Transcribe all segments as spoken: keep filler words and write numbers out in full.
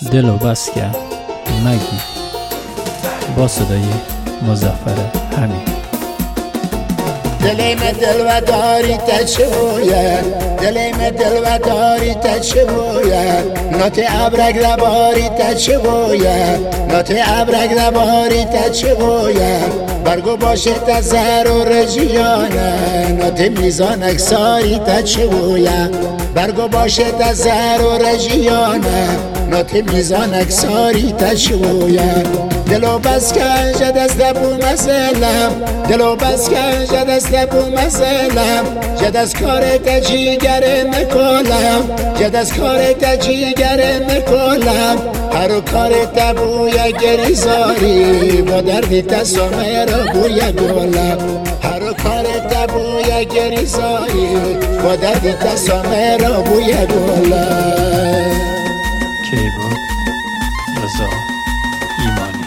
دل و بس کرد مگی با صدای مظفر حمید. دلیم دل و داری تا چه باید، دلیم دل و داری تا چه باید، نوت ابرک لباری تا چه باید، نوت ابرک لباری تا چه باید، برگو باشه تا زهر و رجیانه، نوت میزان اکساری تا چه باید، برگو باشه تا زهر و رجیانه، نوت میزان اکساری تا چه باید. دلو بس کن جد از دبو مسلم، دلو بس کن جد از دبو مسلم، جد از کار تجیگر مکلم، جد از کار تجیگر مکلم، هر کار تبو یک گریزاری با دردی تسامه را بوی گلم، هر کار تبو یک گریزاری با دردی تسامه را بوی گلم. کیبورد رضا ایمانی.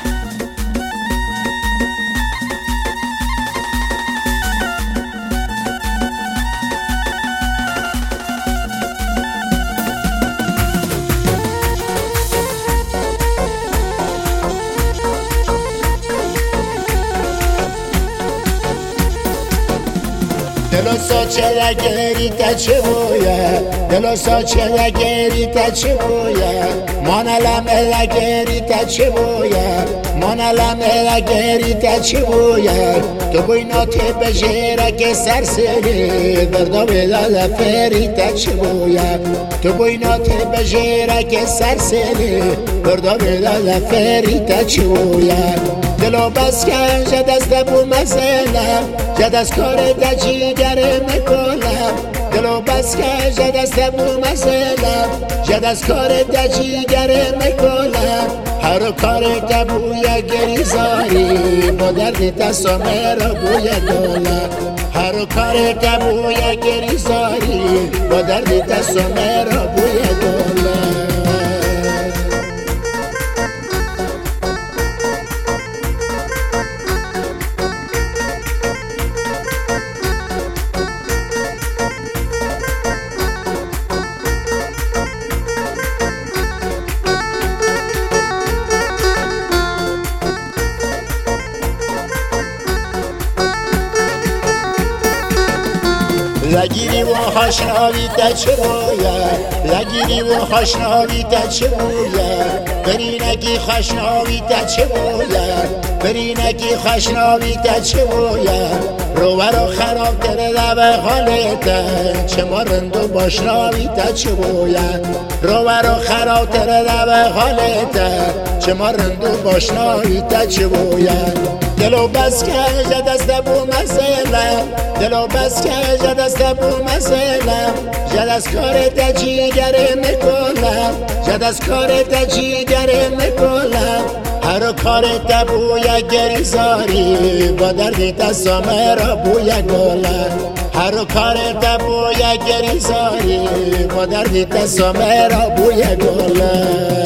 دلو ساچه لگری تا چه باید، دلو ساچه لگری تا چه باید، مانلم لگری تا چه باید، مانلم لگری تا چه باید، تو بینات بجیره که سرسری بردا بلال فری تا چه باید، تو بینات بجیره که سرسری بردا بلال فری تا چه باید. دلو بس کن جد از دبو مسلم، جد از کار تجیگر مکلم، دلو بس کن جد از دبو مسلم، جد از کار تجیگر مکلم، هر کار تبو یک گریزاری با دردی تسامه را بوی گلم، هر کار تبو یک گریزاری با دردی تسامه را بوی گلم. لگیری و خشناوی تا چه باید، لگیری و خشناوی تا چه باید، برینکی خشناوی تا چه باید، برینکی خشناوی تا چه باید، روبر و خراب تره لب حالته چه ما رندو باشناوی تا چه باید، روبر و خراب تره لب حالته چه ما رندو باشناوی تا چه باید. دلو بس کن جد از دبو مسلم، دلو بس کن جد از دبو مسلم، جد از کار تجیگر مکلم، جد از کار تجیگر مکلم، هر کار تبو یک گریزاری با دردی تسامه را بوی گلم، هر کار تبو یک گریزاری با دردی تسامه را بوی گلم.